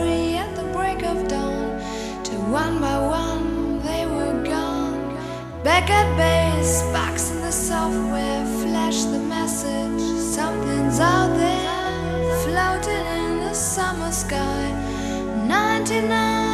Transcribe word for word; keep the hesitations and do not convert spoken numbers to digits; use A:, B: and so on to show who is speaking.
A: free at the break of dawn, till one by one they were gone. Back at base, bugs in the software flash the message: something's out there, floating in the summer sky. ninety-nine